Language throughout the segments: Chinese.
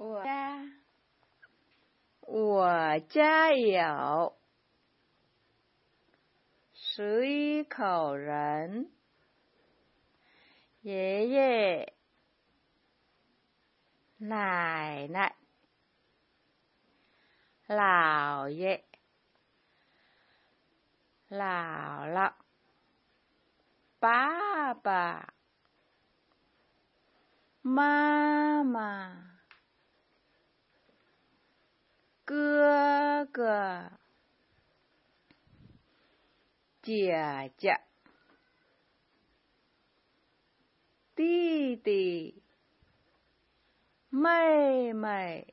我家有11口人，爷爷、奶奶、姥爷、姥姥、爸爸妈妈、哥哥、姐姐、弟弟、妹妹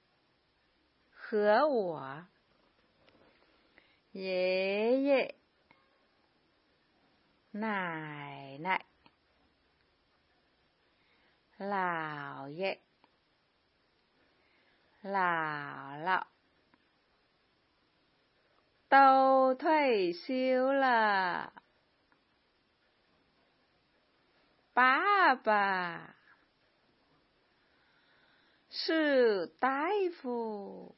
和我。爷爷、奶奶、姥爷、姥姥都退休了。爸爸是大夫，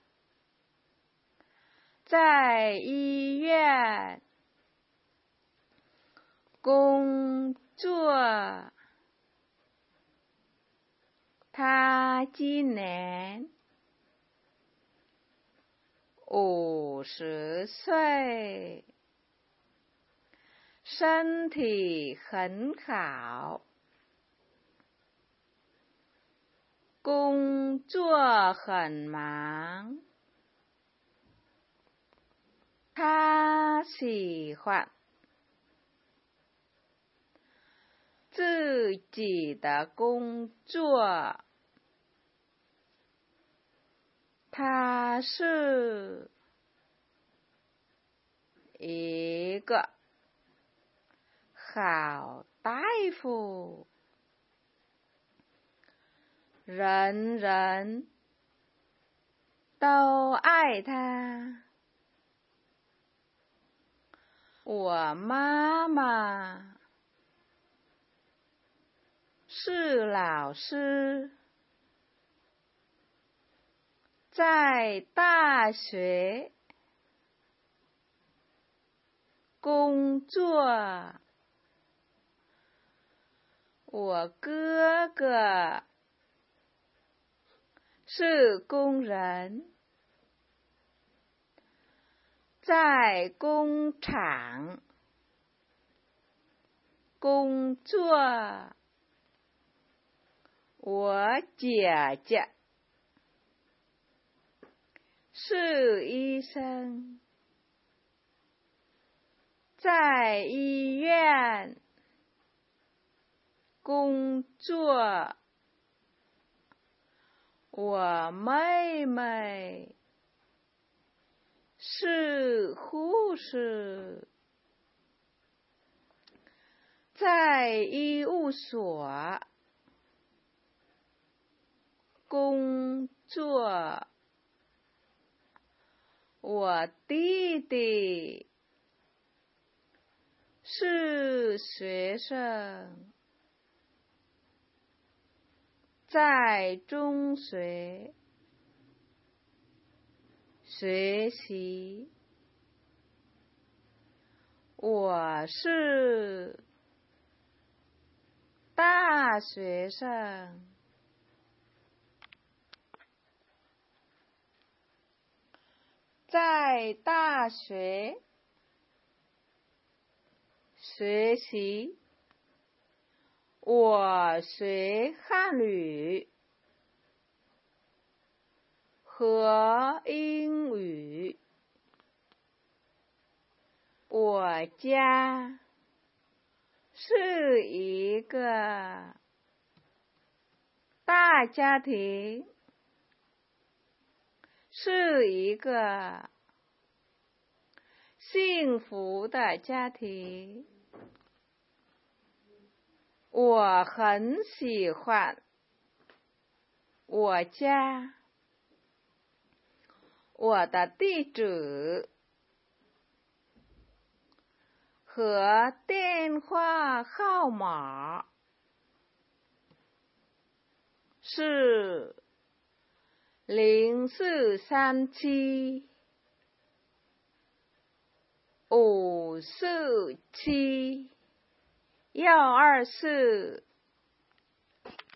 在医院工作。他今年50岁，身体很好，工作很忙。他喜欢自己的工作。他是一个好大夫，人人都爱他。我妈妈是老师，在大学工作。我哥哥是工人，在工厂工作。我姐姐是医生，在医院工作。我妹妹是护士，在医务所工作。我弟弟是学生，在中学学习。我是大学生，在大学学习。我学汉语和英语。我家是一个大家庭，是一个幸福的家庭。我很喜欢我家。我的地址和电话号码是 0437547124